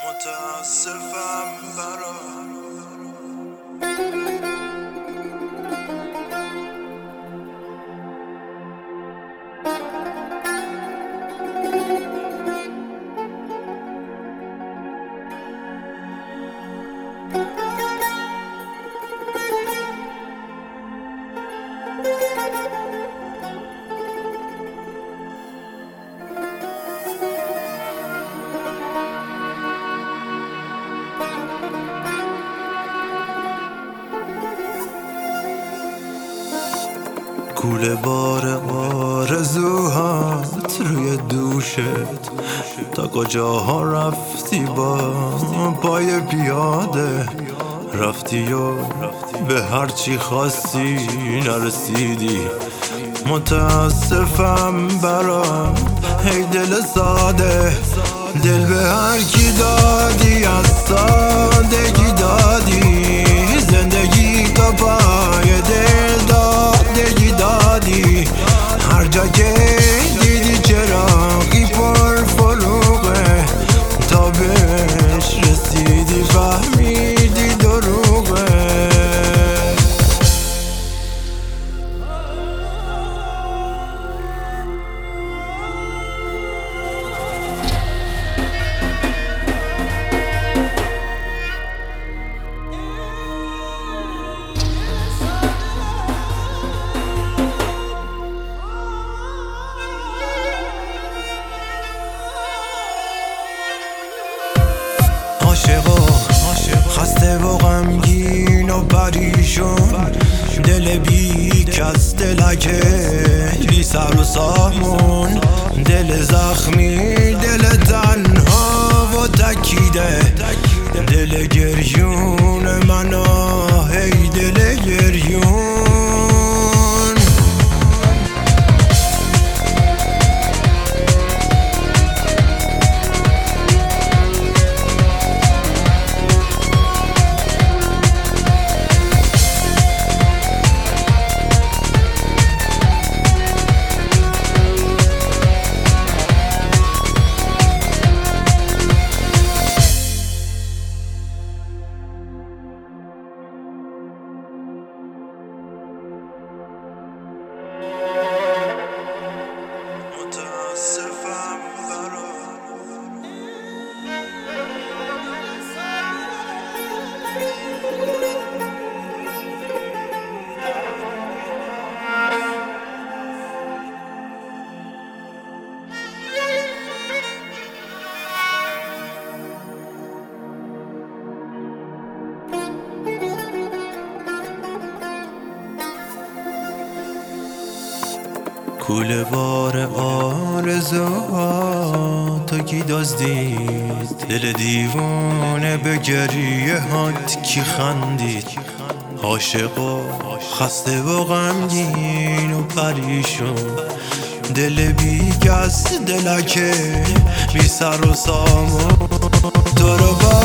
متاسفم برات. کوله بار آرزوهات روی دوشت، تا کجاها رفتی با پای پیاده؟ رفتی و به هرچی خواستی نرسیدی. متاسفم برات ای دل ساده، دل به هر کی دادی از سادگی دادی. زندگی تو پای دل دادگی دادی. هر جا که دیدی چراغی پر فروغه، تا بهش رسیدی فهمیدی دروغه. خسته و غمگین و پریشون، دل بی کس، دلکه بی سر و سامون، دل زخمی، دل تنها و تکیده، دل گریون من، ای دل گریون. کوله بار آرزوهات کی دزدید؟ دل دیوانه به گریه هات کی خندید؟ عاشق و خسته و غمگین و پریشون، دل بی کس، دلکه بی سر و سامون، تو رو با